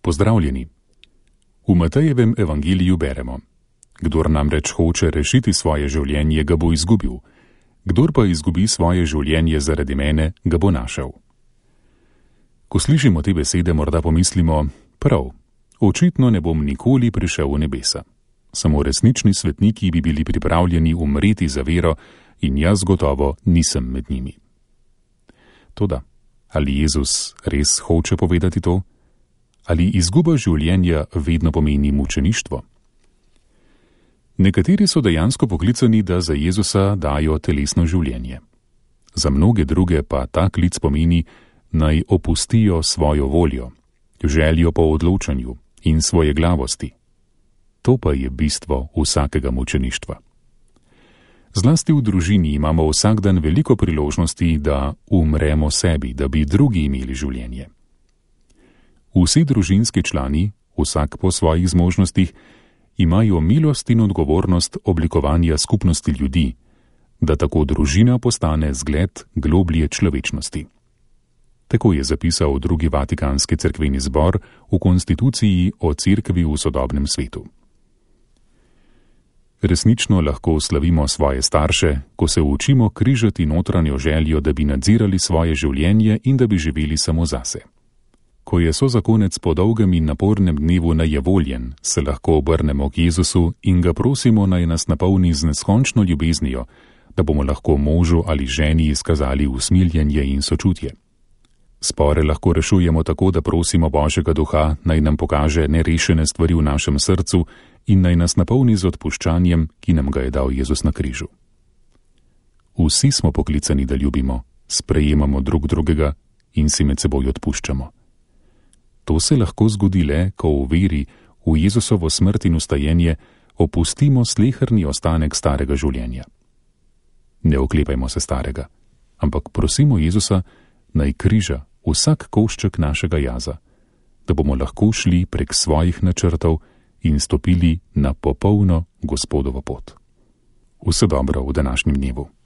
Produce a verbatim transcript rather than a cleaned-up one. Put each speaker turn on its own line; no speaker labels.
Pozdravljeni. V Matejevem evangeliju beremo: Kdor namreč hoče rešiti svoje življenje, ga bo izgubil. Kdor pa izgubi svoje življenje zaradi mene, ga bo našel. Ko slišimo te besede, morda pomislimo: prav, očitno ne bom nikoli prišel v nebesa. Samo resnični svetniki bi bili pripravljeni umreti za vero in jaz gotovo nisem med njimi. Toda, ali Jezus res hoče povedati to? Ali izguba življenja vedno pomeni mučeništvo? Nekateri so dejansko poklicani, da za Jezusa dajo telesno življenje. Za mnoge druge pa ta klic pomeni, naj opustijo svojo voljo, željo po odločanju in svoje glavosti. To pa je bistvo vsakega mučeništva. Zlasti v družini imamo vsak dan veliko priložnosti, da umremo sebi, da bi drugi imeli življenje. Vsi družinski člani, vsak po svojih zmožnostih, imajo milost in odgovornost oblikovanja skupnosti ljudi, da tako družina postane zgled globlje človečnosti. Tako je zapisal drugi Vatikanski cerkveni zbor v konstituciji o cerkvi v sodobnem svetu. Resnično lahko slavimo svoje starše, ko se učimo križati notranjo željo, da bi nadzirali svoje življenje in da bi živeli samo zase. Ko je sozakonec po dolgem in napornem dnevu najevoljen, se lahko obrnemo k Jezusu in ga prosimo, naj nas napolni z neskončno ljubeznijo, da bomo lahko možu ali ženi izkazali usmiljenje in sočutje. Spore lahko rešujemo tako, da prosimo Božjega duha, naj nam pokaže nerešene stvari v našem srcu in naj nas napolni z odpuščanjem, ki nam ga je dal Jezus na križu. Vsi smo poklicani, da ljubimo, sprejemamo drug drugega in si med seboj odpuščamo. To se lahko zgodi le, ko v veri v Jezusovo smrt in vstajenje opustimo sleherni ostanek starega življenja. Ne oklepajmo se starega, ampak prosimo Jezusa, naj križa vsak košček našega jaza, da bomo lahko šli prek svojih načrtov in stopili na popolno Gospodovo pot. Vse dobro v današnjem dnevu.